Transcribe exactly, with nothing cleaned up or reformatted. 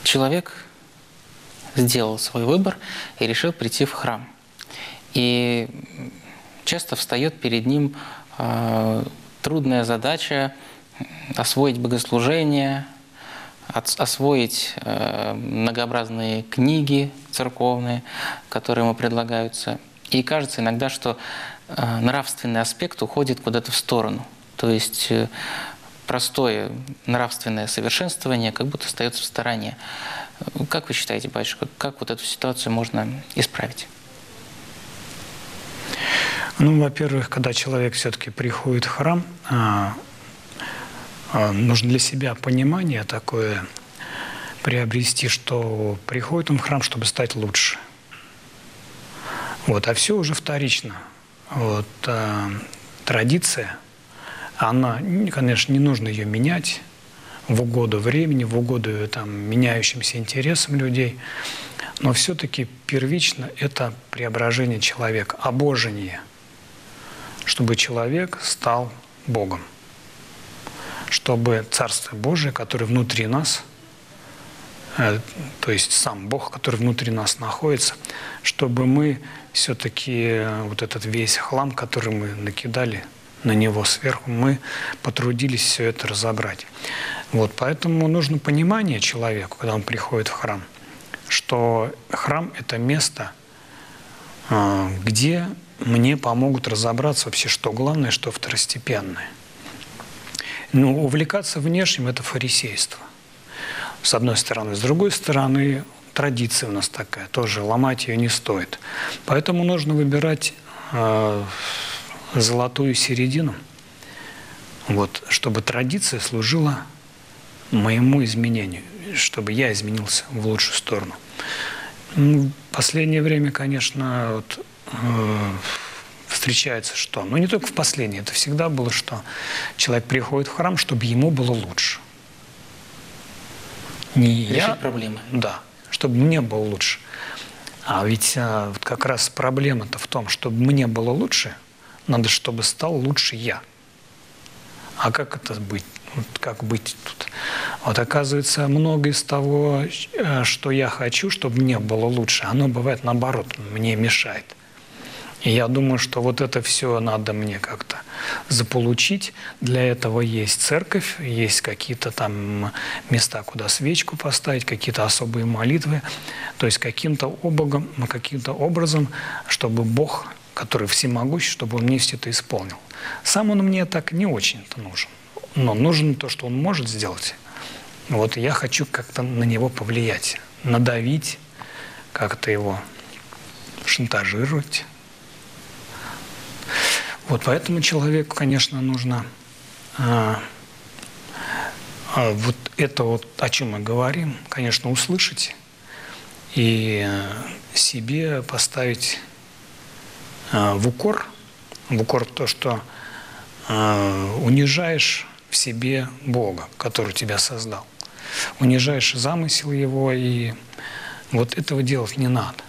человек сделал свой выбор и решил прийти в храм. И часто встает перед ним э, трудная задача освоить богослужение, освоить э, многообразные книги церковные, которые ему предлагаются. И кажется иногда, что э, нравственный аспект уходит куда-то в сторону. То есть э, простое нравственное совершенствование как будто остается в стороне. Как вы считаете, батюшка, как вот эту ситуацию можно исправить? Ну, во-первых, когда человек все-таки приходит в храм, а, а, нужно для себя понимание такое приобрести, что приходит он в храм, чтобы стать лучше. Вот, а все уже вторично. Вот, а, традиция, она, конечно, не нужно ее менять в угоду времени, в угоду там, меняющимся интересам людей, но все-таки первично это преображение человека, обожение, чтобы человек стал Богом, чтобы Царство Божие, которое внутри нас, э, то есть сам Бог, который внутри нас находится, чтобы мы все-таки вот этот весь хлам, который мы накидали на него сверху, мы потрудились все это разобрать. Вот, поэтому нужно понимание человеку, когда он приходит в храм, что храм – это место, где мне помогут разобраться вообще, что главное, что второстепенное. Ну, увлекаться внешним – это фарисейство. С одной стороны. С другой стороны, традиция у нас такая, тоже ломать ее не стоит. Поэтому нужно выбирать э, золотую середину, вот, чтобы традиция служила моему изменению, чтобы я изменился в лучшую сторону. Ну, в последнее время, конечно, вот, э, встречается что? Ну, не только в последнее, это всегда было, что человек приходит в храм, чтобы ему было лучше. Не Решить я, проблемы. Да, чтобы мне было лучше. А ведь а, вот как раз проблема-то в том, чтобы мне было лучше, надо, чтобы стал лучше я. А как это быть? Вот как быть тут? Вот оказывается, многое из того, что я хочу, чтобы мне было лучше, оно бывает наоборот, мне мешает. И я думаю, что вот это все надо мне как-то заполучить. Для этого есть церковь, есть какие-то там места, куда свечку поставить, какие-то особые молитвы. То есть каким-то образом, каким-то образом, чтобы Бог, который всемогущий, чтобы Он мне все это исполнил. Сам Он мне так не очень-то нужен. Но нужно то, что Он может сделать. Вот я хочу как-то на Него повлиять, надавить, как-то Его шантажировать. Вот поэтому человеку, конечно, нужно а, а, вот это вот, о чем мы говорим, конечно, услышать и себе поставить а, в укор, в укор то, что а, унижаешь в себе Бога, который тебя создал. Унижаешь замысел Его, и вот этого делать не надо.